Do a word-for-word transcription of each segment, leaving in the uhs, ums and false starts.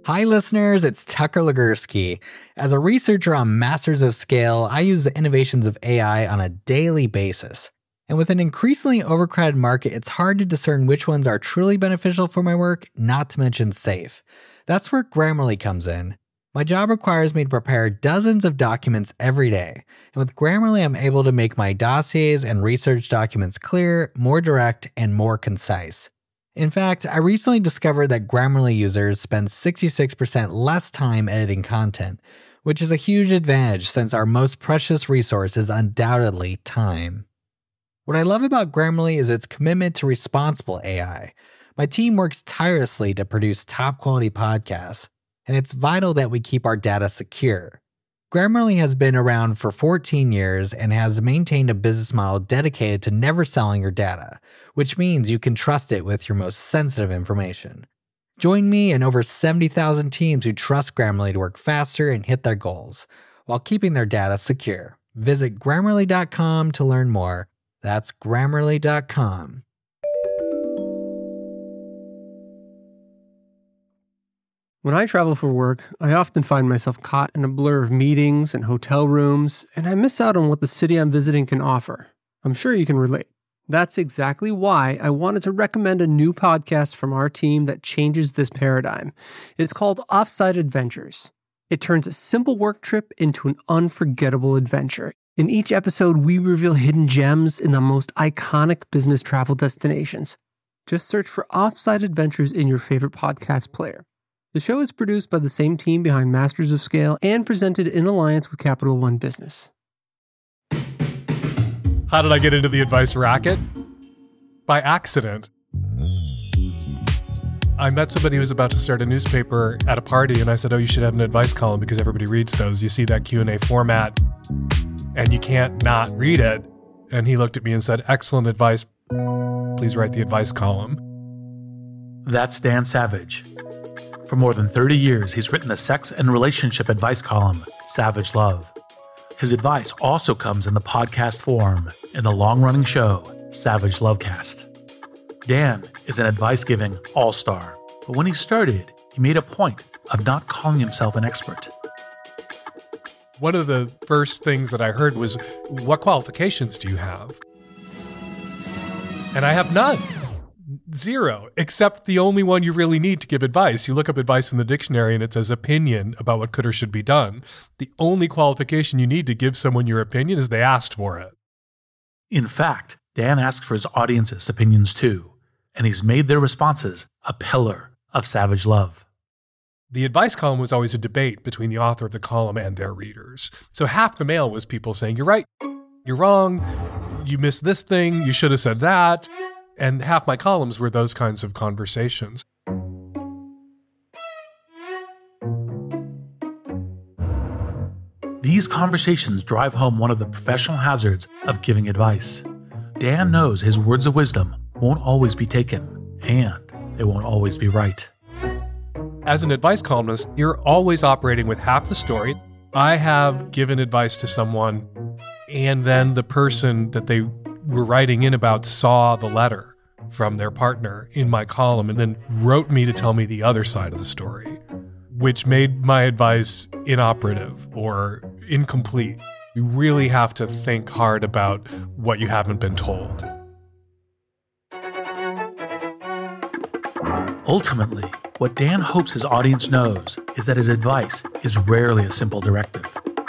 Hi listeners, it's Tucker Legursky. As a researcher on Masters of Scale, I use the innovations of A I on a daily basis. And with an increasingly overcrowded market, it's hard to discern which ones are truly beneficial for my work, not to mention safe. That's where Grammarly comes in. My job requires me to prepare dozens of documents every day. And with Grammarly, I'm able to make my dossiers and research documents clear, more direct, and more concise. In fact, I recently discovered that Grammarly users spend sixty-six percent less time editing content, which is a huge advantage since our most precious resource is undoubtedly time. What I love about Grammarly is its commitment to responsible A I. My team works tirelessly to produce top-quality podcasts, and it's vital that we keep our data secure. Grammarly has been around for fourteen years and has maintained a business model dedicated to never selling your data, which means you can trust it with your most sensitive information. Join me and over seventy thousand teams who trust Grammarly to work faster and hit their goals, while keeping their data secure. Visit Grammarly dot com to learn more. That's Grammarly dot com. When I travel for work, I often find myself caught in a blur of meetings and hotel rooms, and I miss out on what the city I'm visiting can offer. I'm sure you can relate. That's exactly why I wanted to recommend a new podcast from our team that changes this paradigm. It's called Offsite Adventures. It turns a simple work trip into an unforgettable adventure. In each episode, we reveal hidden gems in the most iconic business travel destinations. Just search for Offsite Adventures in your favorite podcast player. The show is produced by the same team behind Masters of Scale and presented in alliance with Capital One Business. How did I get into the advice racket? By accident. I met somebody who was about to start a newspaper at a party, and I said, oh, you should have an advice column because everybody reads those. You see that Q and A format, and you can't not read it. And he looked at me and said, excellent advice. Please write the advice column. That's Dan Savage. For more than thirty years, he's written the sex and relationship advice column, Savage Love. His advice also comes in the podcast form in the long-running show, Savage Lovecast. Dan is an advice-giving all-star, but when he started, he made a point of not calling himself an expert. One of the first things that I heard was, what qualifications do you have? And I have none. Zero, except the only one you really need to give advice. You look up advice in the dictionary and it says opinion about what could or should be done. The only qualification you need to give someone your opinion is they asked for it. In fact, Dan asks for his audience's opinions too, and he's made their responses a pillar of Savage Love. The advice column was always a debate between the author of the column and their readers. So half the mail was people saying, you're right, you're wrong, you missed this thing, you should have said that. And half my columns were those kinds of conversations. These conversations drive home one of the professional hazards of giving advice. Dan knows his words of wisdom won't always be taken, and they won't always be right. As an advice columnist, you're always operating with half the story. I have given advice to someone, and then the person that they were writing in about saw the letter from their partner in my column and then wrote me to tell me the other side of the story, which made my advice inoperative or incomplete. You really have to think hard about what you haven't been told. Ultimately, what Dan hopes his audience knows is that his advice is rarely a simple directive.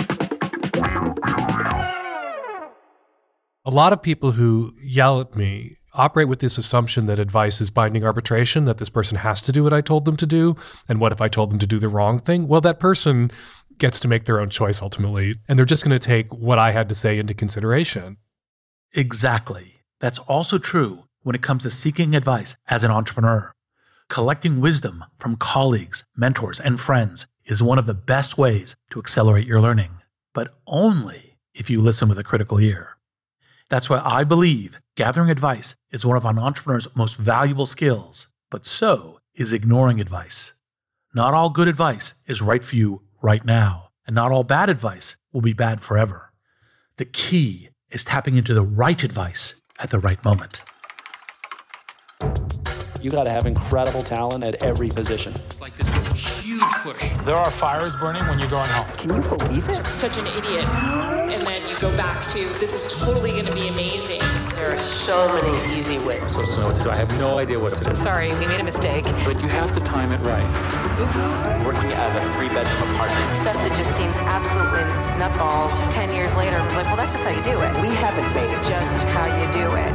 A lot of people who yell at me operate with this assumption that advice is binding arbitration, that this person has to do what I told them to do. And what if I told them to do the wrong thing? Well, that person gets to make their own choice ultimately, and they're just going to take what I had to say into consideration. Exactly. That's also true when it comes to seeking advice as an entrepreneur. Collecting wisdom from colleagues, mentors, and friends is one of the best ways to accelerate your learning, but only if you listen with a critical ear. That's why I believe gathering advice is one of an entrepreneur's most valuable skills, but so is ignoring advice. Not all good advice is right for you right now, and not all bad advice will be bad forever. The key is tapping into the right advice at the right moment. You got to have incredible talent at every position. It's like this huge push. There are fires burning when you're going home. Can you believe it? Such an idiot. And then you go back to, this is totally going to be amazing. There are so many easy ways. So, so what to do? I have no idea what to do. Sorry, we made a mistake. But you have to time it right. Oops. Working at a three-bedroom apartment. Stuff that just seems absolutely nutballs. Ten years later, I was like, well, that's just how you do it. We haven't made it. Just how you do it.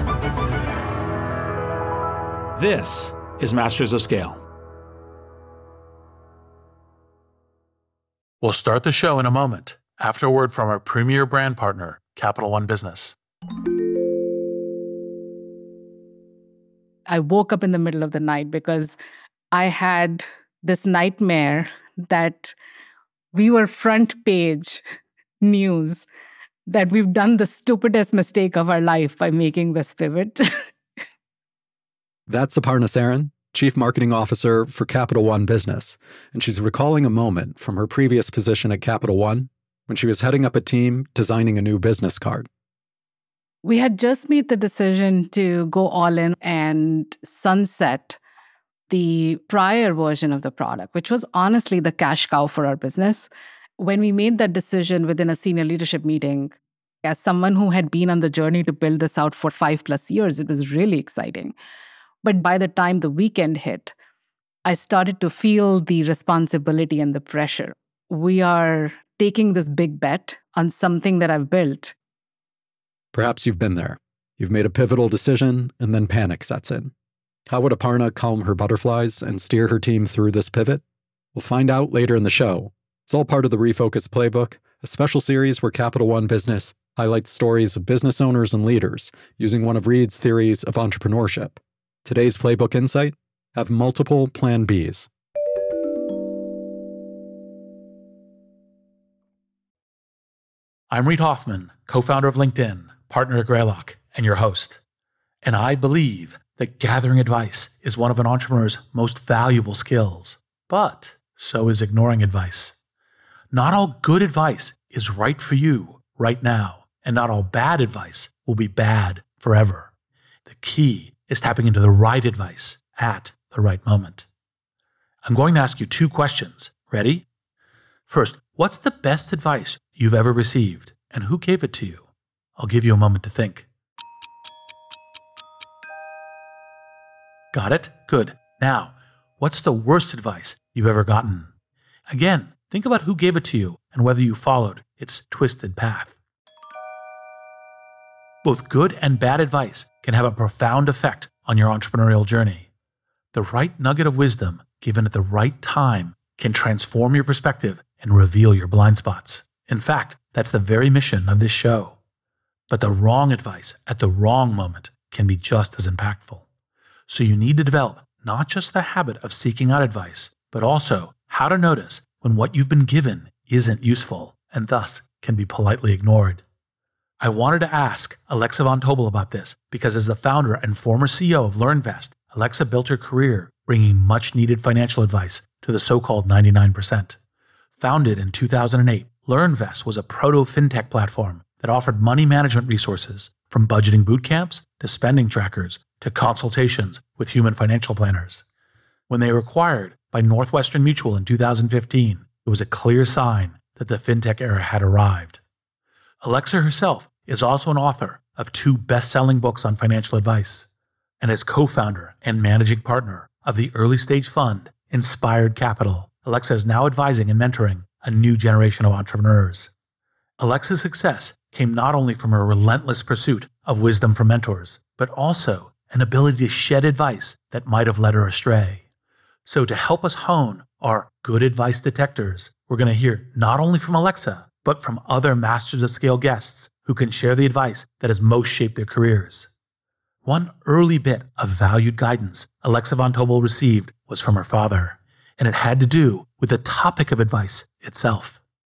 This is Masters of Scale. We'll start the show in a moment after a word from our premier brand partner, Capital One Business. I woke up in the middle of the night because I had this nightmare that we were front page news, that we've done the stupidest mistake of our life by making this pivot. That's Aparna Saran, Chief Marketing Officer for Capital One Business, and she's recalling a moment from her previous position at Capital One when she was heading up a team designing a new business card. We had just made the decision to go all in and sunset the prior version of the product, which was honestly the cash cow for our business. When we made that decision within a senior leadership meeting, as someone who had been on the journey to build this out for five plus years, it was really exciting. But by the time the weekend hit, I started to feel the responsibility and the pressure. We are taking this big bet on something that I've built. Perhaps you've been there. You've made a pivotal decision, and then panic sets in. How would Aparna calm her butterflies and steer her team through this pivot? We'll find out later in the show. It's all part of the Refocus Playbook, a special series where Capital One Business highlights stories of business owners and leaders using one of Reid's theories of entrepreneurship. Today's Playbook Insight: have multiple Plan Bs. I'm Reid Hoffman, co-founder of LinkedIn, partner at Greylock, and your host. And I believe that gathering advice is one of an entrepreneur's most valuable skills, but so is ignoring advice. Not all good advice is right for you right now, and not all bad advice will be bad forever. The key is tapping into the right advice at the right moment. I'm going to ask you two questions. Ready? First, what's the best advice you've ever received, and who gave it to you? I'll give you a moment to think. Got it? Good. Now, what's the worst advice you've ever gotten? Again, think about who gave it to you and whether you followed its twisted path. Both good and bad advice can have a profound effect on your entrepreneurial journey. The right nugget of wisdom given at the right time can transform your perspective and reveal your blind spots. In fact, that's the very mission of this show. But the wrong advice at the wrong moment can be just as impactful. So you need to develop not just the habit of seeking out advice, but also how to notice when what you've been given isn't useful and thus can be politely ignored. I wanted to ask Alexa Von Tobel about this because as the founder and former C E O of LearnVest, Alexa built her career bringing much-needed financial advice to the so-called ninety-nine percent. Founded in two thousand eight, LearnVest was a proto-fintech platform that offered money management resources from budgeting boot camps to spending trackers to consultations with human financial planners. When they were acquired by Northwestern Mutual in two thousand fifteen, it was a clear sign that the fintech era had arrived. Alexa herself is also an author of two best-selling books on financial advice, and as co-founder and managing partner of the early-stage fund Inspired Capital, Alexa is now advising and mentoring a new generation of entrepreneurs. Alexa's success came not only from her relentless pursuit of wisdom from mentors, but also an ability to shed advice that might have led her astray. So to help us hone our good advice detectors, we're going to hear not only from Alexa, but from other Masters of Scale guests who can share the advice that has most shaped their careers. One early bit of valued guidance Alexa Von Tobel received was from her father, and it had to do with the topic of advice itself.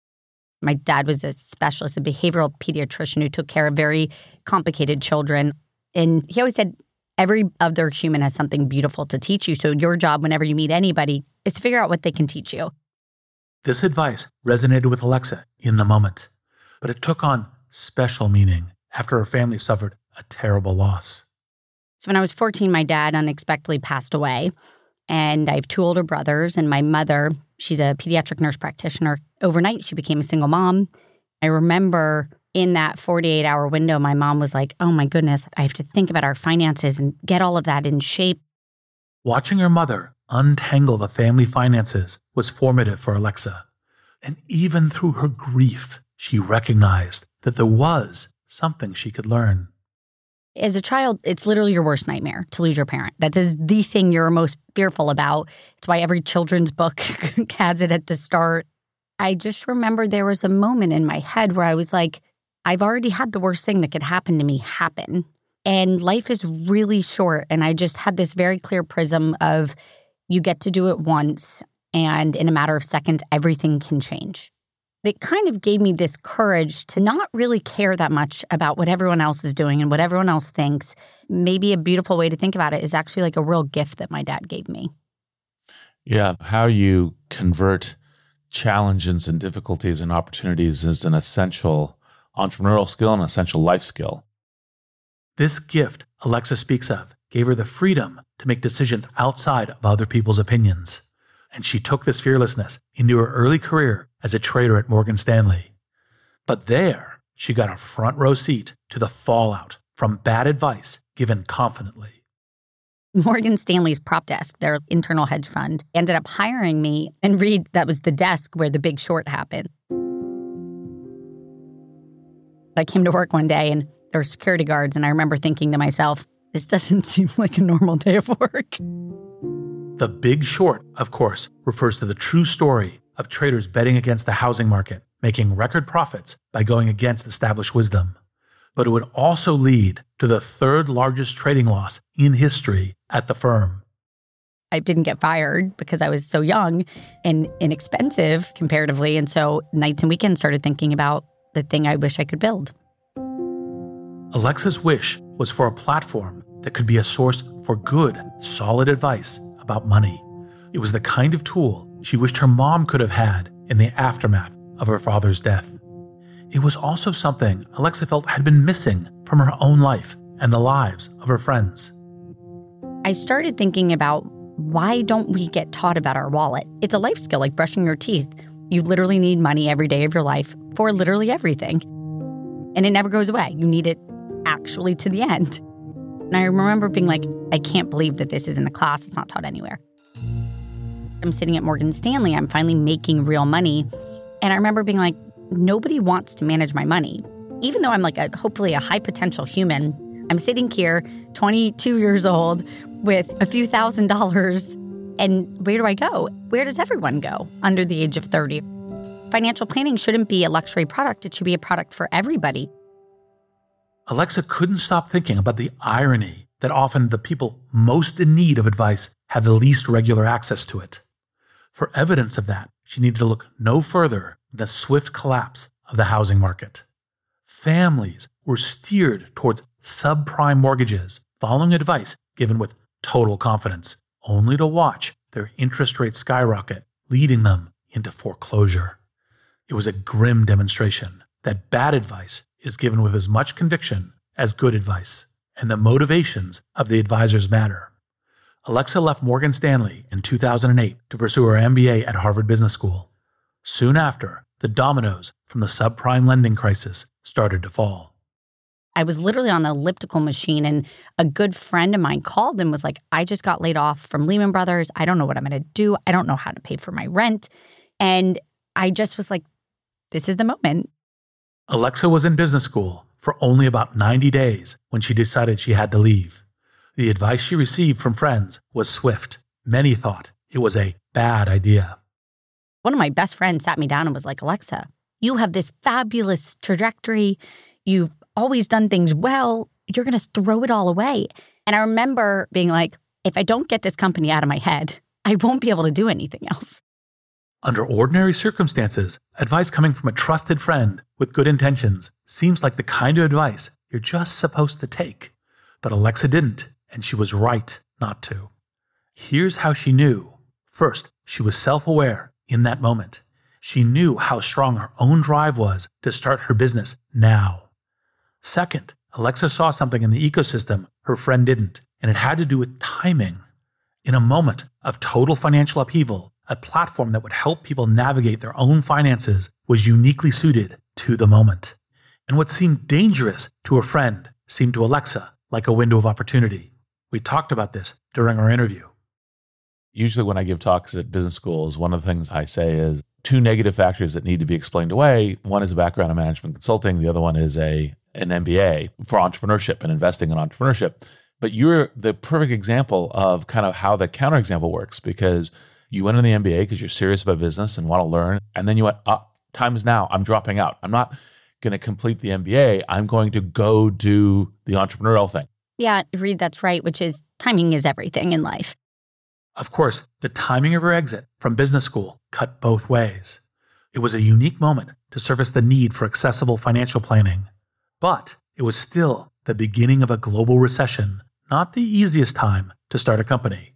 My dad was a specialist, a behavioral pediatrician who took care of very complicated children. And he always said, every other human has something beautiful to teach you. So your job whenever you meet anybody is to figure out what they can teach you. This advice resonated with Alexa in the moment, but it took on special meaning after her family suffered a terrible loss. So when I was fourteen, my dad unexpectedly passed away. And I have two older brothers. And my mother, she's a pediatric nurse practitioner. Overnight, she became a single mom. I remember in that forty-eight hour window, my mom was like, oh my goodness, I have to think about our finances and get all of that in shape. Watching her mother untangle the family finances was formative for Alexa. And even through her grief, she recognized that there was something she could learn. As a child, it's literally your worst nightmare to lose your parent. That is the thing you're most fearful about. It's why every children's book has it at the start. I just remember there was a moment in my head where I was like, I've already had the worst thing that could happen to me happen. And life is really short. And I just had this very clear prism of you get to do it once, and in a matter of seconds, everything can change. It kind of gave me this courage to not really care that much about what everyone else is doing and what everyone else thinks. Maybe a beautiful way to think about it is actually like a real gift that my dad gave me. Yeah, how you convert challenges and difficulties and opportunities is an essential entrepreneurial skill and essential life skill. This gift Alexa speaks of gave her the freedom to make decisions outside of other people's opinions. And she took this fearlessness into her early career as a trader at Morgan Stanley. But there, she got a front row seat to the fallout from bad advice given confidently. Morgan Stanley's prop desk, their internal hedge fund, ended up hiring me, and Reed, that was the desk where the big short happened. I came to work one day and there were security guards, and I remember thinking to myself, this doesn't seem like a normal day of work. The Big Short, of course, refers to the true story of traders betting against the housing market, making record profits by going against established wisdom. But it would also lead to the third largest trading loss in history at the firm. I didn't get fired because I was so young and inexpensive comparatively. And so nights and weekends started thinking about the thing I wish I could build. Alexa's wish was for a platform that could be a source for good, solid advice about money. It was the kind of tool she wished her mom could have had in the aftermath of her father's death. It was also something Alexa felt had been missing from her own life and the lives of her friends. I started thinking about, why don't we get taught about our wallet? It's a life skill like brushing your teeth. You literally need money every day of your life for literally everything. And it never goes away. You need it actually to the end. And I remember being like, I can't believe that this isn't a class. It's not taught anywhere. I'm sitting at Morgan Stanley. I'm finally making real money. And I remember being like, nobody wants to manage my money. Even though I'm like a hopefully a high potential human, I'm sitting here, twenty-two years old, with a few thousand dollars. And where do I go? Where does everyone go under the age of thirty? Financial planning shouldn't be a luxury product. It should be a product for everybody. Alexa couldn't stop thinking about the irony that often the people most in need of advice have the least regular access to it. For evidence of that, she needed to look no further than the swift collapse of the housing market. Families were steered towards subprime mortgages, following advice given with total confidence, only to watch their interest rates skyrocket, leading them into foreclosure. It was a grim demonstration that bad advice is given with as much conviction as good advice, and the motivations of the advisors matter. Alexa left Morgan Stanley in two thousand eight to pursue her M B A at Harvard Business School. Soon after, the dominoes from the subprime lending crisis started to fall. I was literally on an elliptical machine, and a good friend of mine called and was like, I just got laid off from Lehman Brothers. I don't know what I'm going to do. I don't know how to pay for my rent. And I just was like, this is the moment. Alexa was in business school for only about ninety days when she decided she had to leave. The advice she received from friends was swift. Many thought it was a bad idea. One of my best friends sat me down and was like, Alexa, you have this fabulous trajectory. You've always done things well. You're going to throw it all away. And I remember being like, if I don't get this company out of my head, I won't be able to do anything else. Under ordinary circumstances, advice coming from a trusted friend with good intentions seems like the kind of advice you're just supposed to take. But Alexa didn't, and she was right not to. Here's how she knew. First, she was self-aware in that moment. She knew how strong her own drive was to start her business now. Second, Alexa saw something in the ecosystem her friend didn't. and it had to do with timing. In a moment of total financial upheaval, a platform that would help people navigate their own finances was uniquely suited to the moment. And what seemed dangerous to a friend seemed to Alexa like a window of opportunity. We talked about this during our interview. Usually when I give talks at business schools, one of the things I say is two negative factors that need to be explained away. One is a background in management consulting. The other one is a an M B A for entrepreneurship and investing in entrepreneurship. But you're the perfect example of kind of how the counterexample works, because you went in the M B A because you're serious about business and want to learn. And then you went, oh, time is now. I'm dropping out. I'm not going to complete the M B A. I'm going to go do the entrepreneurial thing. Yeah, Reed, that's right, which is timing is everything in life. Of course, the timing of her exit from business school cut both ways. It was a unique moment to surface the need for accessible financial planning. But it was still the beginning of a global recession, not the easiest time to start a company.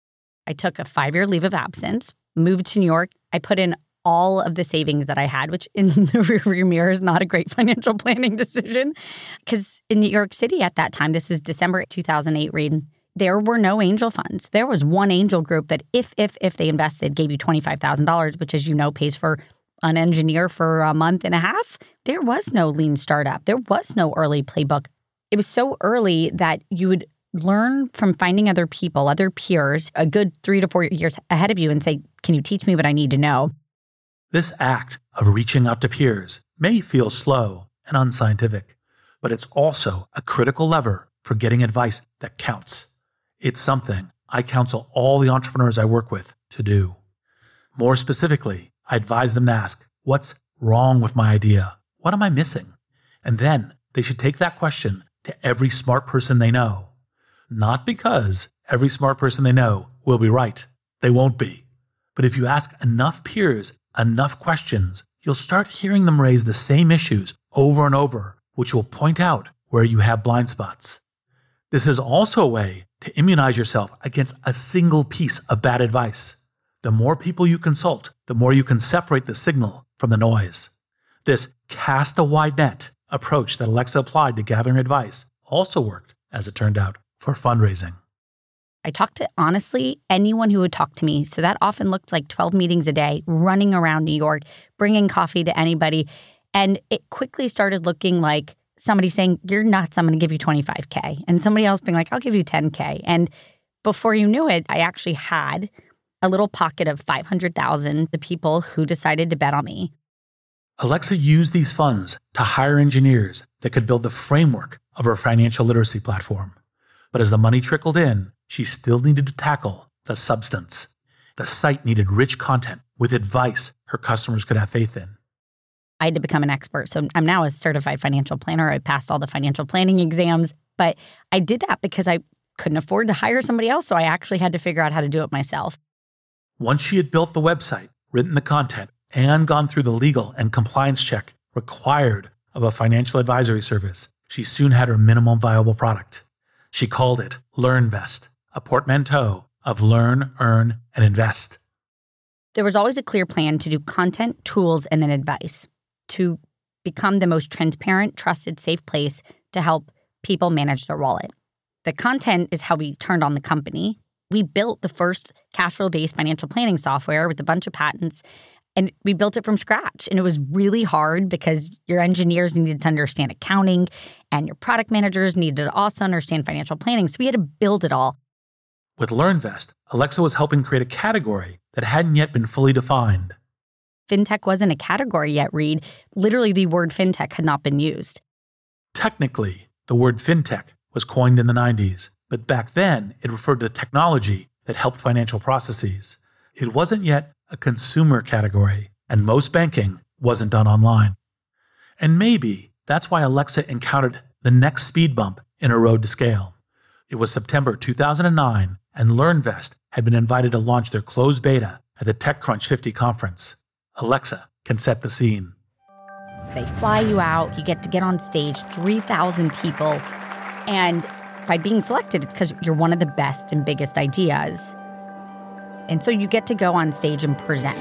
I took a five-year leave of absence, moved to New York. I put in all of the savings that I had, which in the rearview mirror is not a great financial planning decision. Because in New York City at that time, this was December two thousand eight, Reed, there were no angel funds. There was one angel group that if, if, if they invested, gave you twenty-five thousand dollars, which, as you know, pays for an engineer for a month and a half. There was no lean startup. There was no early playbook. It was so early that you would learn from finding other people, other peers, a good three to four years ahead of you and say, can you teach me what I need to know? This act of reaching out to peers may feel slow and unscientific, but it's also a critical lever for getting advice that counts. It's something I counsel all the entrepreneurs I work with to do. More specifically, I advise them to ask, what's wrong with my idea? What am I missing? And then they should take that question to every smart person they know. Not because every smart person they know will be right. They won't be. But if you ask enough peers enough questions, you'll start hearing them raise the same issues over and over, which will point out where you have blind spots. This is also a way to immunize yourself against a single piece of bad advice. The more people you consult, the more you can separate the signal from the noise. This cast a wide net approach that Alexa applied to gathering advice also worked, as it turned out, for fundraising. I talked to, honestly, anyone who would talk to me. So that often looked like twelve meetings a day, running around New York, bringing coffee to anybody. And it quickly started looking like somebody saying, you're nuts, I'm going to give you twenty-five K. And somebody else being like, I'll give you ten K. And before you knew it, I actually had a little pocket of five hundred thousand to people who decided to bet on me. Alexa used these funds to hire engineers that could build the framework of her financial literacy platform. But as the money trickled in, she still needed to tackle the substance. The site needed rich content with advice her customers could have faith in. I had to become an expert. So I'm now a certified financial planner. I passed all the financial planning exams, but I did that because I couldn't afford to hire somebody else. So I actually had to figure out how to do it myself. Once she had built the website, written the content, and gone through the legal and compliance check required of a financial advisory service, she soon had her minimum viable product. She called it LearnVest, a portmanteau of learn, earn, and invest. There was always a clear plan to do content, tools, and then advice to become the most transparent, trusted, safe place to help people manage their wallet. The content is how we turned on the company. We built the first cash flow-based financial planning software with a bunch of patents, and we built it from scratch. And it was really hard because your engineers needed to understand accounting and your product managers needed to also understand financial planning. So we had to build it all. With LearnVest, Alexa was helping create a category that hadn't yet been fully defined. Fintech wasn't a category yet, Reed. Literally, the word fintech had not been used. Technically, the word fintech was coined in the nineties, but back then it referred to technology that helped financial processes. It wasn't yet a consumer category, and most banking wasn't done online. And maybe that's why Alexa encountered the next speed bump in her road to scale. It was September two thousand nine, and LearnVest had been invited to launch their closed beta at the TechCrunch fifty conference. Alexa can set the scene. They fly you out, you get to get on stage, three thousand people, and by being selected, it's because you're one of the best and biggest ideas. And so you get to go on stage and present.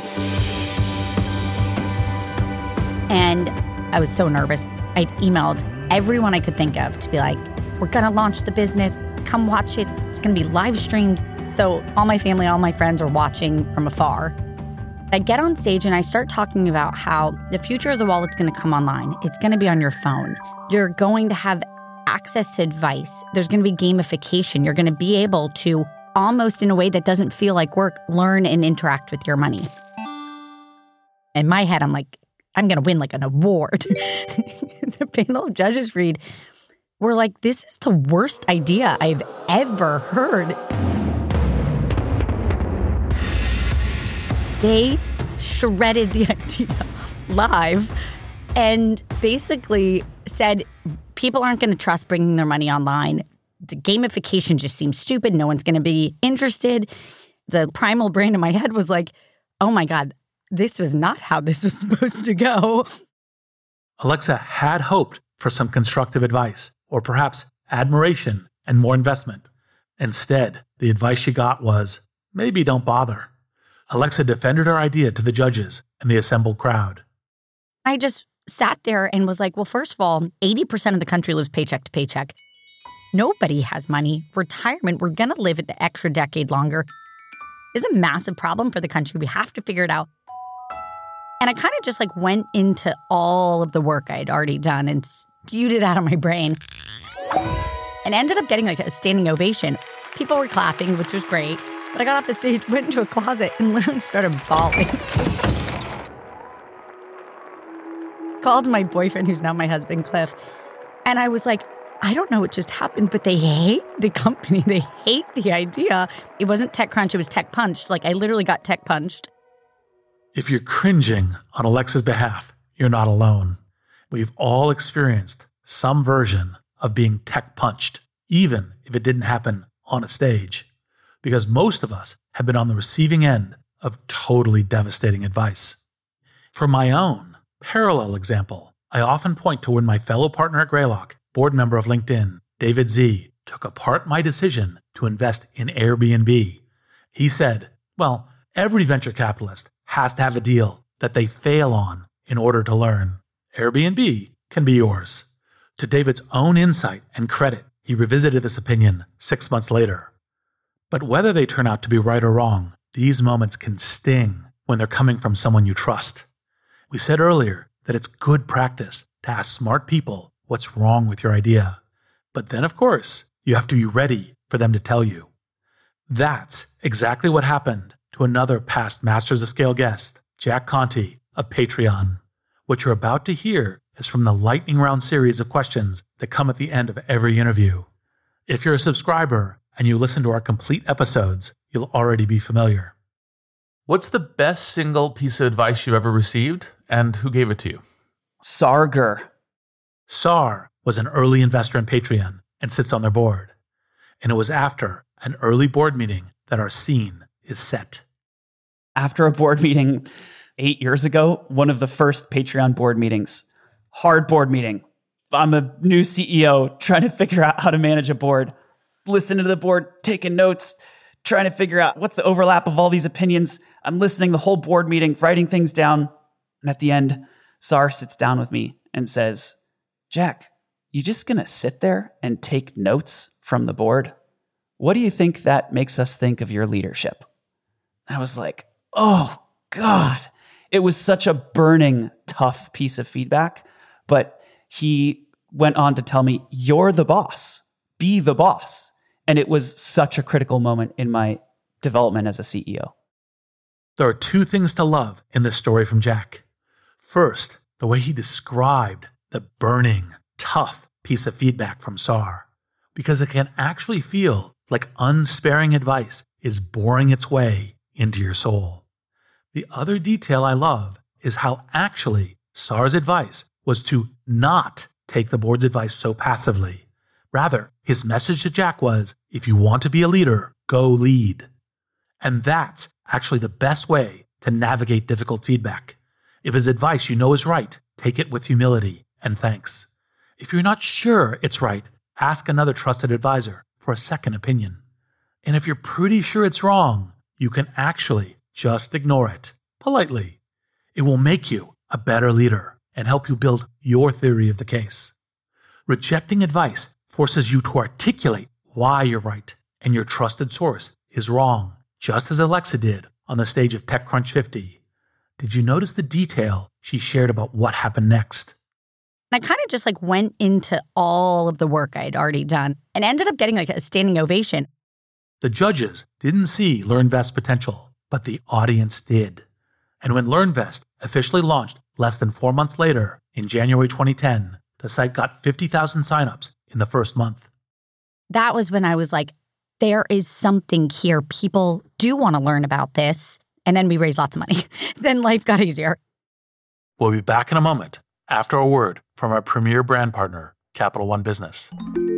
And I was so nervous. I emailed everyone I could think of to be like, We're going to launch the business. Come watch it. It's going to be live streamed. So all my family, all my friends are watching from afar. I get on stage and I start talking about how the future of the wallet's going to come online. It's going to be on your phone. You're going to have access to advice. There's going to be gamification. You're going to be able to, almost in a way that doesn't feel like work, learn and interact with your money. In my head, I'm like, I'm going to win like an award. The panel of judges read, we're like, this is the worst idea I've ever heard. They shredded the idea live and basically said people aren't going to trust bringing their money online. The gamification just seems stupid. No one's going to be interested. The primal brain in my head was like, oh my God, this was not how this was supposed to go. Alexa had hoped for some constructive advice, or perhaps admiration and more investment. Instead, the advice she got was, maybe don't bother. Alexa defended her idea to the judges and the assembled crowd. I just sat there and was like, well, first of all, eighty percent of the country lives paycheck to paycheck. Nobody has money. Retirement, we're going to live an extra decade longer. Is a massive problem for the country. We have to figure it out. And I kind of just like went into all of the work I had already done and spewed it out of my brain. And ended up getting like a standing ovation. People were clapping, which was great. But I got off the stage, went into a closet, and literally started bawling. Called my boyfriend, who's now my husband, Cliff. And I was like, I don't know what just happened, but they hate the company. They hate the idea. It wasn't TechCrunch, it was Tech Punched. Like, I literally got Tech Punched. If you're cringing on Alexa's behalf, you're not alone. We've all experienced some version of being tech punched, even if it didn't happen on a stage. Because most of us have been on the receiving end of totally devastating advice. For my own parallel example, I often point to when my fellow partner at Greylock, board member of LinkedIn, David Z, took apart my decision to invest in Airbnb. He said, well, every venture capitalist has to have a deal that they fail on in order to learn. Airbnb can be yours. To David's own insight and credit, he revisited this opinion six months later. But whether they turn out to be right or wrong, these moments can sting when they're coming from someone you trust. We said earlier that it's good practice to ask smart people what's wrong with your idea. But then, of course, you have to be ready for them to tell you. That's exactly what happened to another past Masters of Scale guest, Jack Conte of Patreon. What you're about to hear is from the lightning round series of questions that come at the end of every interview. If you're a subscriber and you listen to our complete episodes, you'll already be familiar. What's the best single piece of advice you've ever received, and who gave it to you? Sarger. Sar was an early investor in Patreon and sits on their board. And it was after an early board meeting that our scene is set. After a board meeting eight years ago, one of the first Patreon board meetings, hard board meeting. I'm a new C E O trying to figure out how to manage a board. Listening to the board, taking notes, trying to figure out what's the overlap of all these opinions. I'm listening the whole board meeting, writing things down. And at the end, Sar sits down with me and says, Jack, you just gonna sit there and take notes from the board? What do you think that makes us think of your leadership? I was like, oh God. It was such a burning, tough piece of feedback. But he went on to tell me, you're the boss. Be the boss. And it was such a critical moment in my development as a C E O. There are two things to love in this story from Jack. First, the way he described the burning, tough piece of feedback from Sar, because it can actually feel like unsparing advice is boring its way into your soul. The other detail I love is how actually Sar's advice was to not take the board's advice so passively. Rather, his message to Jack was, if you want to be a leader, go lead. And that's actually the best way to navigate difficult feedback. If his advice you know is right, take it with humility and thanks. If you're not sure it's right, ask another trusted advisor for a second opinion. And if you're pretty sure it's wrong, you can actually just ignore it politely. It will make you a better leader and help you build your theory of the case. Rejecting advice forces you to articulate why you're right and your trusted source is wrong, just as Alexa did on the stage of TechCrunch fifty. Did you notice the detail she shared about what happened next? I kind of just like went into all of the work I had already done and ended up getting like a standing ovation. The judges didn't see LearnVest's potential, but the audience did. And when LearnVest officially launched less than four months later, in January twenty ten, the site got fifty thousand signups in the first month. That was when I was like, there is something here. People do want to learn about this. And then we raised lots of money. Then life got easier. We'll be back in a moment after a word from our premier brand partner, Capital One Business.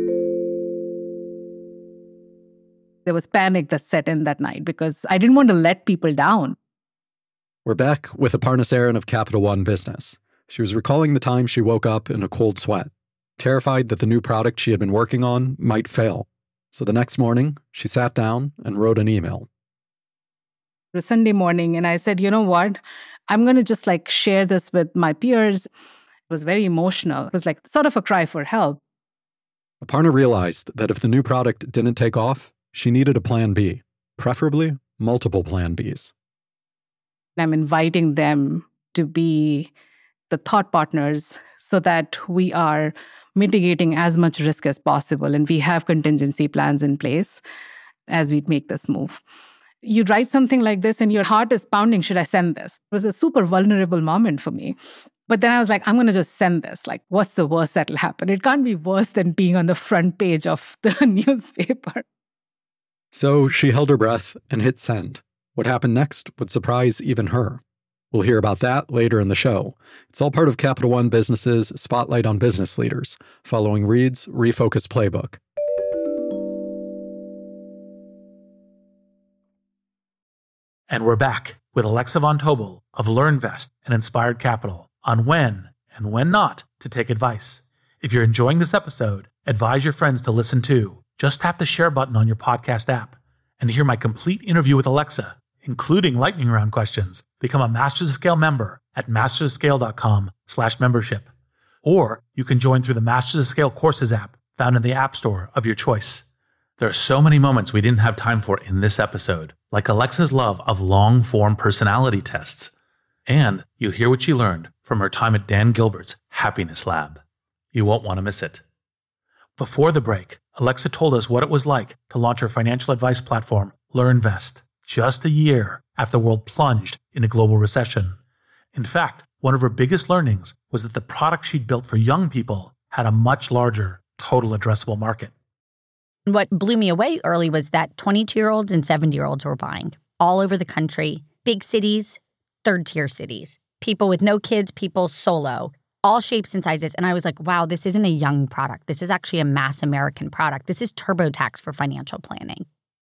There was panic that set in that night because I didn't want to let people down. We're back with Aparna Saran of Capital One Business. She was recalling the time she woke up in a cold sweat, terrified that the new product she had been working on might fail. So the next morning, she sat down and wrote an email. It was Sunday morning, and I said, you know what? I'm going to just like share this with my peers. It was very emotional. It was like sort of a cry for help. Aparna realized that if the new product didn't take off, she needed a plan B, preferably multiple plan Bs. I'm inviting them to be the thought partners so that we are mitigating as much risk as possible and we have contingency plans in place as we make this move. You write something like this and your heart is pounding, should I send this? It was a super vulnerable moment for me. But then I was like, I'm going to just send this. Like, what's the worst that'll happen? It can't be worse than being on the front page of the newspaper. So she held her breath and hit send. What happened next would surprise even her. We'll hear about that later in the show. It's all part of Capital One Business's Spotlight on Business Leaders, following Reed's Refocus Playbook. And we're back with Alexa Von Tobel of LearnVest and Inspired Capital on when and when not to take advice. If you're enjoying this episode, advise your friends to listen too. Just tap the share button on your podcast app. And to hear my complete interview with Alexa, including lightning round questions, become a Masters of Scale member at mastersofscale.com slash membership. Or you can join through the Masters of Scale Courses app found in the App Store of your choice. There are so many moments we didn't have time for in this episode, like Alexa's love of long-form personality tests. And you'll hear what she learned from her time at Dan Gilbert's Happiness Lab. You won't want to miss it. Before the break, Alexa told us what it was like to launch her financial advice platform, LearnVest, just a year after the world plunged in a global recession. In fact, one of her biggest learnings was that the product she'd built for young people had a much larger total addressable market. What blew me away early was that twenty-two-year-olds and seventy-year-olds were buying all over the country, big cities, third-tier cities, people with no kids, people solo, all shapes and sizes. And I was like, wow, this isn't a young product. This is actually a mass American product. This is TurboTax for financial planning.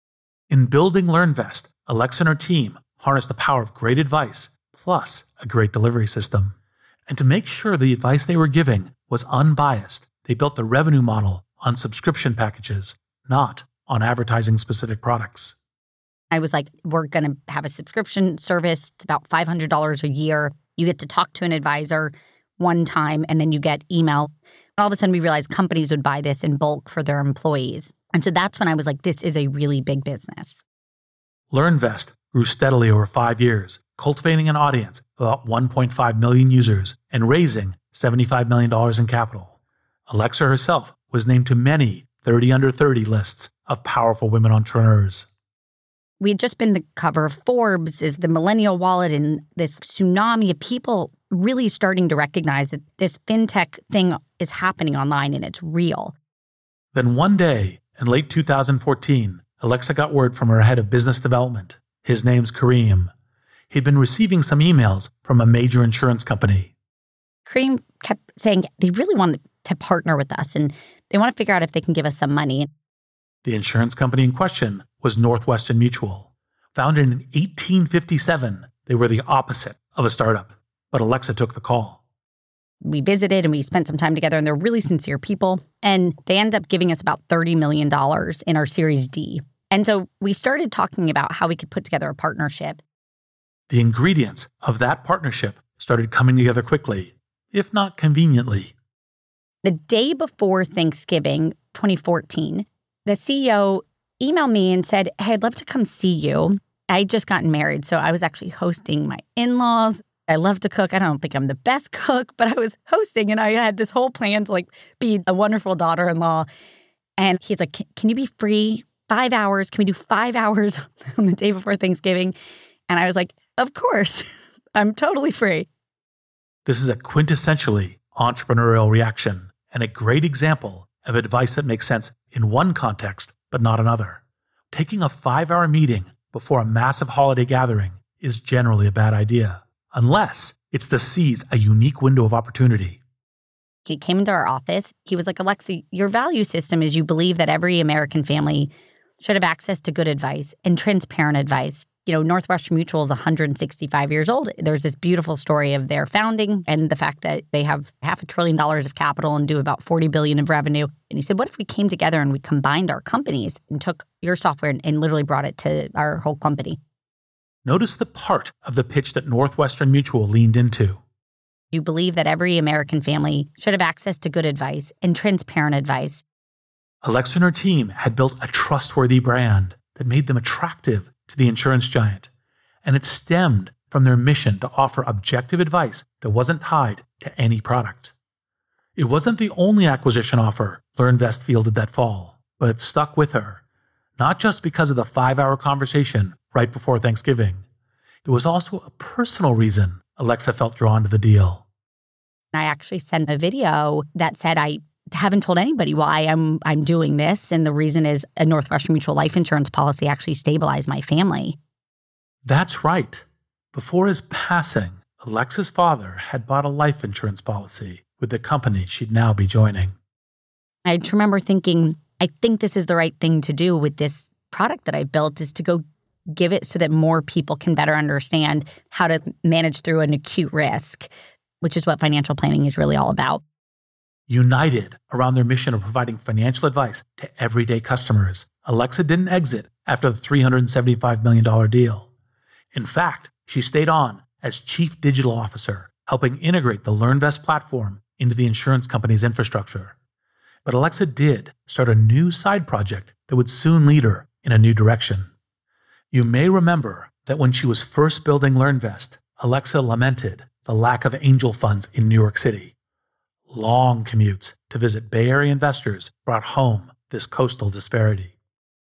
In building LearnVest, Alexa and her team harnessed the power of great advice, plus a great delivery system. And to make sure the advice they were giving was unbiased, they built the revenue model on subscription packages, not on advertising specific products. I was like, we're going to have a subscription service. It's about five hundred dollars a year. You get to talk to an advisor one time, and then you get email. All of a sudden, we realized companies would buy this in bulk for their employees. And so that's when I was like, this is a really big business. LearnVest grew steadily over five years, cultivating an audience of about one point five million users and raising seventy-five million dollars in capital. Alexa herself was named to many thirty under thirty lists of powerful women entrepreneurs. We had just been the cover of Forbes as the millennial wallet, and this tsunami of people really starting to recognize that this fintech thing is happening online and it's real. Then one day in late two thousand fourteen, Alexa got word from her head of business development. His name's Kareem. He'd been receiving some emails from a major insurance company. Kareem kept saying they really wanted to partner with us and they want to figure out if they can give us some money. The insurance company in question was Northwestern Mutual. Founded in eighteen fifty-seven, they were the opposite of a startup, but Alexa took the call. We visited and we spent some time together, and they're really sincere people. And they end up giving us about thirty million dollars in our Series D. And so we started talking about how we could put together a partnership. The ingredients of that partnership started coming together quickly, if not conveniently. The day before Thanksgiving, twenty fourteen, the C E O emailed me and said, hey, I'd love to come see you. I had just gotten married, so I was actually hosting my in-laws. I love to cook. I don't think I'm the best cook, but I was hosting and I had this whole plan to like be a wonderful daughter-in-law. And he's like, can you be free five hours? Can we do five hours on the day before Thanksgiving? And I was like, of course, I'm totally free. This is a quintessentially entrepreneurial reaction and a great example of advice that makes sense in one context, but not another. Taking a five-hour meeting before a massive holiday gathering is generally a bad idea, unless it's to seize a unique window of opportunity. He came into our office. He was like, Alexa, your value system is you believe that every American family should have access to good advice and transparent advice. You know, Northwestern Mutual is one hundred sixty-five years old. There's this beautiful story of their founding and the fact that they have half a trillion dollars of capital and do about forty billion dollars of revenue. And he said, what if we came together and we combined our companies and took your software and, and literally brought it to our whole company? Notice the part of the pitch that Northwestern Mutual leaned into. You believe that every American family should have access to good advice and transparent advice. Alexa and her team had built a trustworthy brand that made them attractive to the insurance giant, and it stemmed from their mission to offer objective advice that wasn't tied to any product. It wasn't the only acquisition offer LearnVest fielded that fall, but it stuck with her, not just because of the five-hour conversation right before Thanksgiving. It was also a personal reason Alexa felt drawn to the deal. I actually sent a video that said I haven't told anybody why I'm I'm doing this, and the reason is a Northwestern Mutual life insurance policy actually stabilized my family. That's right. Before his passing, Alexa's father had bought a life insurance policy with the company she'd now be joining. I just remember thinking, I think this is the right thing to do with this product that I built, is to go give it so that more people can better understand how to manage through an acute risk, which is what financial planning is really all about. United around their mission of providing financial advice to everyday customers, Alexa didn't exit after the three hundred seventy-five million dollars deal. In fact, she stayed on as Chief Digital Officer, helping integrate the LearnVest platform into the insurance company's infrastructure. But Alexa did start a new side project that would soon lead her in a new direction. You may remember that when she was first building LearnVest, Alexa lamented the lack of angel funds in New York City. Long commutes to visit Bay Area investors brought home this coastal disparity.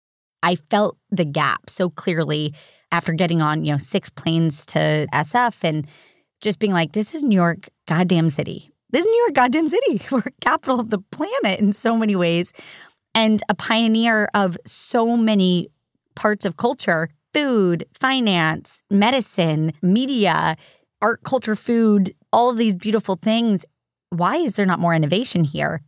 I felt the gap so clearly after getting on, you know, six planes to S F and just being like, this is New York goddamn city. This is New York goddamn city. We're capital of the planet in so many ways and a pioneer of so many parts of culture, food, finance, medicine, media, art, culture, food, all of these beautiful things. Why is there not more innovation here?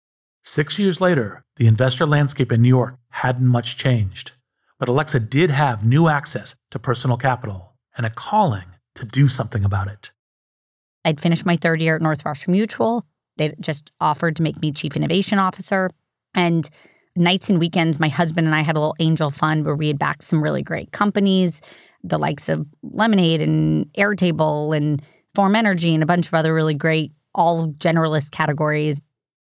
Six years later, the investor landscape in New York hadn't much changed, but Alexa did have new access to personal capital and a calling to do something about it. I'd finished my third year at Northwestern Mutual. They just offered to make me Chief Innovation Officer. And nights and weekends, my husband and I had a little angel fund where we had backed some really great companies, the likes of Lemonade and Airtable and Form Energy and a bunch of other really great, all generalist categories.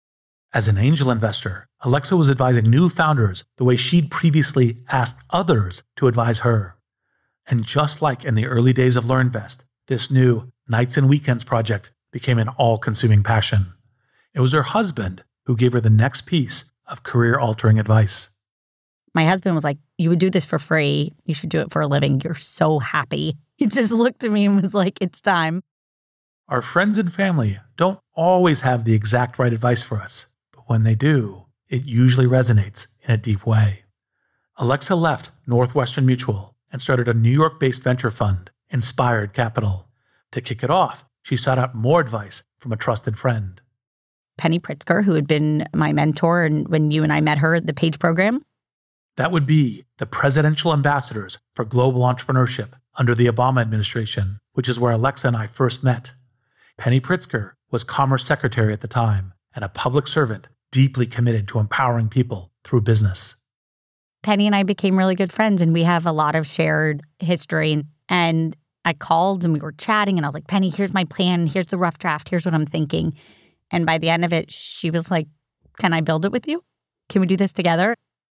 As an angel investor, Alexa was advising new founders the way she'd previously asked others to advise her. And just like in the early days of LearnVest, this new nights and weekends project became an all-consuming passion. It was her husband who gave her the next piece of career-altering advice. My husband was like, you would do this for free. You should do it for a living. You're so happy. He just looked at me and was like, it's time. Our friends and family don't always have the exact right advice for us, but when they do, it usually resonates in a deep way. Alexa left Northwestern Mutual and started a New York-based venture fund, Inspired Capital. To kick it off, she sought out more advice from a trusted friend. Penny Pritzker, who had been my mentor and when you and I met her at the PAGE program. That would be the presidential ambassadors for global entrepreneurship under the Obama administration, which is where Alexa and I first met. Penny Pritzker was Commerce Secretary at the time and a public servant deeply committed to empowering people through business. Penny and I became really good friends, and we have a lot of shared history. And I called and we were chatting, and I was like, Penny, here's my plan. Here's the rough draft. Here's what I'm thinking. And by the end of it, she was like, can I build it with you? Can we do this together?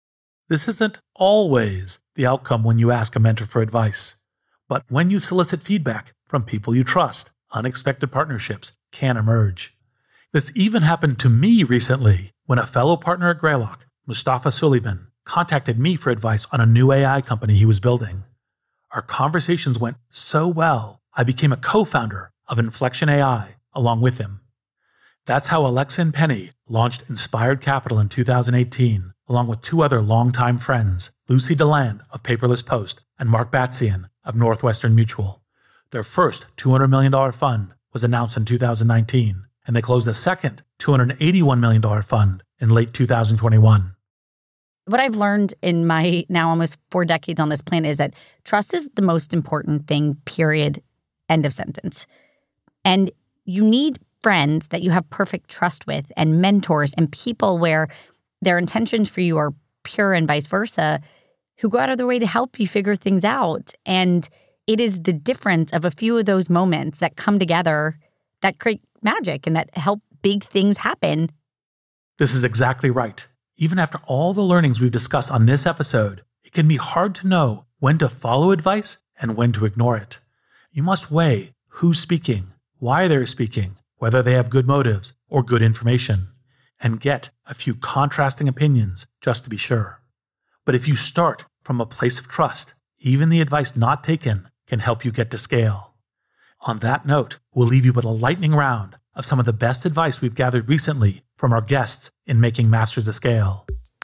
This isn't always the outcome when you ask a mentor for advice. But when you solicit feedback from people you trust, unexpected partnerships can emerge. This even happened to me recently when a fellow partner at Greylock, Mustafa Suleiman, contacted me for advice on a new A I company he was building. Our conversations went so well, I became a co-founder of Inflection A I along with him. That's how Alexa and Penny launched Inspired Capital in two thousand eighteen, along with two other longtime friends, Lucy DeLand of Paperless Post and Mark Batzian of Northwestern Mutual. Their first two hundred million dollars fund was announced in two thousand nineteen, and they closed a second two hundred eighty-one million dollars fund in late two thousand twenty-one. What I've learned in my now almost four decades on this planet is that trust is the most important thing, period, end of sentence. And you need friends that you have perfect trust with and mentors and people where their intentions for you are pure and vice versa, who go out of their way to help you figure things out. And it is the difference of a few of those moments that come together that create magic and that help big things happen. This is exactly right. Even after all the learnings we've discussed on this episode, it can be hard to know when to follow advice and when to ignore it. You must weigh who's speaking, why they're speaking, whether they have good motives or good information, and get a few contrasting opinions just to be sure. But if you start from a place of trust, even the advice not taken can help you get to scale. On that note, we'll leave you with a lightning round of some of the best advice we've gathered recently from our guests in Making Masters of Scale.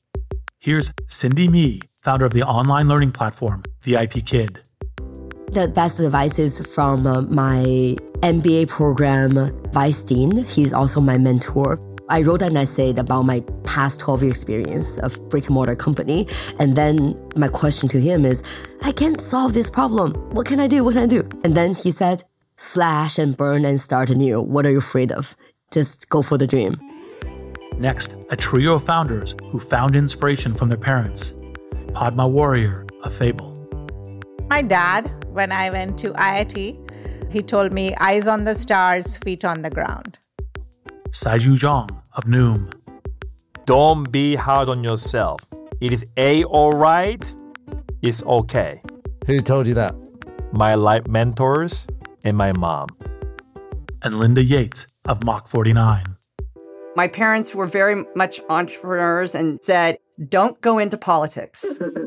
Here's Cindy Mee, founder of the online learning platform, V I P Kid. The best advice is from uh, my M B A program, Vice Dean. He's also my mentor. I wrote an essay about my past twelve-year experience of brick-and-mortar company. And then my question to him is, I can't solve this problem. What can I do? What can I do? And then he said, slash and burn and start anew. What are you afraid of? Just go for the dream. Next, a trio of founders who found inspiration from their parents. Padma Warrior of Fable. My dad, when I went to I I T, he told me, eyes on the stars, feet on the ground. Saiju Zhang of Noom. Don't be hard on yourself. It is A, all right. It's okay. Who told you that? My life mentors and my mom. And Linda Yates of Mach forty-nine. My parents were very much entrepreneurs and said, don't go into politics.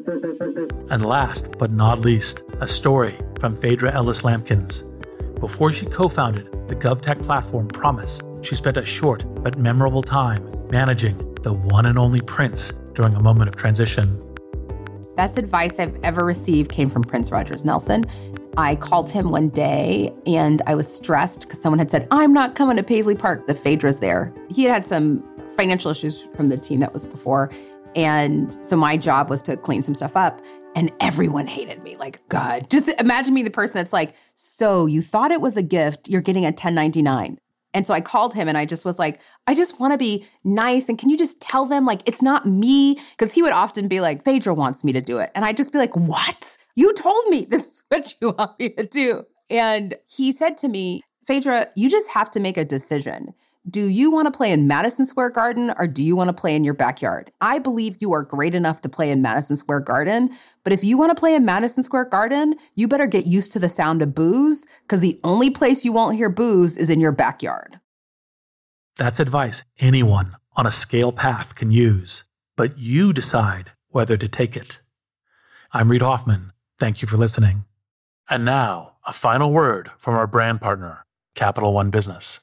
And last but not least, a story from Phaedra Ellis Lampkins. Before she co-founded the GovTech platform Promise, she spent a short but memorable time managing the one and only Prince during a moment of transition. Best advice I've ever received came from Prince Rogers Nelson. I called him one day and I was stressed because someone had said, I'm not coming to Paisley Park. The Phaedra's there. He had had some financial issues from the team that was before. And so my job was to clean some stuff up. And everyone hated me. Like, God, just imagine me the person that's like, so you thought it was a gift, you're getting a ten ninety-nine. And so I called him and I just was like, I just want to be nice. And can you just tell them, like, it's not me? Because he would often be like, Phaedra wants me to do it. And I'd just be like, what? You told me this is what you want me to do. And he said to me, Phaedra, you just have to make a decision. Do you want to play in Madison Square Garden or do you want to play in your backyard? I believe you are great enough to play in Madison Square Garden, but if you want to play in Madison Square Garden, you better get used to the sound of boos because the only place you won't hear boos is in your backyard. That's advice anyone on a scale path can use, but you decide whether to take it. I'm Reid Hoffman. Thank you for listening. And now, a final word from our brand partner, Capital One Business.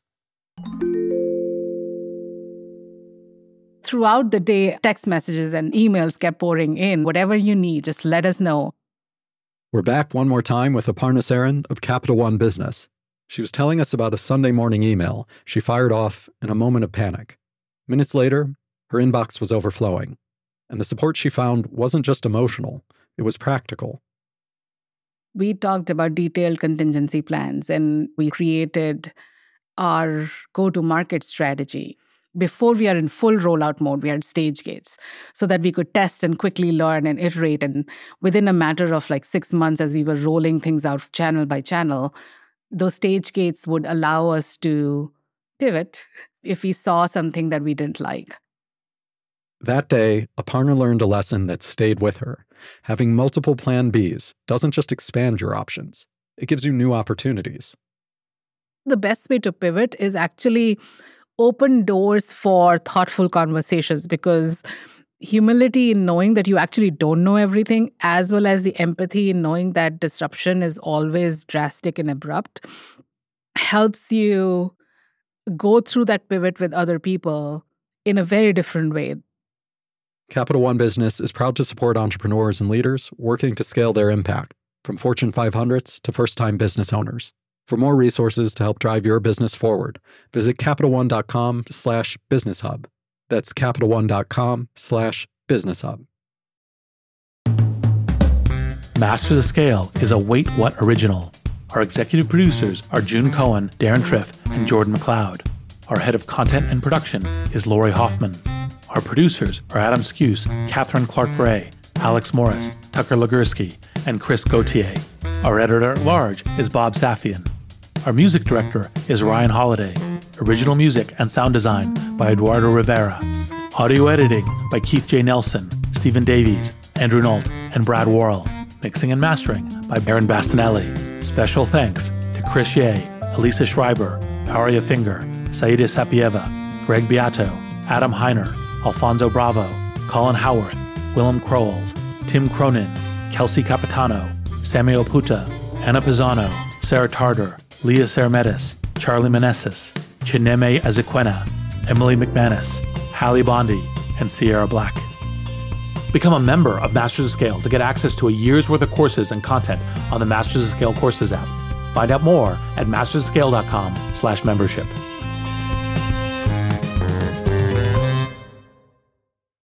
Throughout the day, text messages and emails kept pouring in. Whatever you need, just let us know. We're back one more time with Aparna Saran of Capital One Business. She was telling us about a Sunday morning email she fired off in a moment of panic. Minutes later, her inbox was overflowing. And the support she found wasn't just emotional, it was practical. We talked about detailed contingency plans and we created our go-to-market strategy. Before we are in full rollout mode, we had stage gates so that we could test and quickly learn and iterate. And within a matter of like six months, as we were rolling things out channel by channel, those stage gates would allow us to pivot if we saw something that we didn't like. That day, Aparna learned a lesson that stayed with her. Having multiple plan Bs doesn't just expand your options, it gives you new opportunities. The best way to pivot is actually open doors for thoughtful conversations, because humility in knowing that you actually don't know everything, as well as the empathy in knowing that disruption is always drastic and abrupt, helps you go through that pivot with other people in a very different way. Capital One Business is proud to support entrepreneurs and leaders working to scale their impact, from Fortune five hundreds to first-time business owners. For more resources to help drive your business forward, visit CapitalOne.com slash Business Hub. That's CapitalOne.com slash Business Hub. Masters of Scale is a Wait What original. Our executive producers are June Cohen, Darren Triff, and Jordan McLeod. Our head of content and production is Lori Hoffman. Our producers are Adam Skuse, Catherine Clark-Gray, Alex Morris, Tucker Ligursky, and Chris Gauthier. Our editor-at-large is Bob Safian. Our music director is Ryan Holiday. Original music and sound design by Eduardo Rivera. Audio editing by Keith J. Nelson, Stephen Davies, Andrew Nault, and Brad Worrell. Mixing and mastering by Baron Bastinelli. Special thanks to Chris Ye, Elisa Schreiber, Aria Finger, Saida Sapieva, Greg Beato, Adam Heiner, Alfonso Bravo, Colin Howarth, Willem Kroles, Tim Cronin, Kelsey Capitano, Samuel Puta, Anna Pisano, Sarah Tarter, Leah Cermetis, Charlie Meneses, Chineme Ezequena, Emily McManus, Hallie Bondi, and Sierra Black. Become a member of Masters of Scale to get access to a year's worth of courses and content on the Masters of Scale Courses app. Find out more at mastersofscale.com slash membership.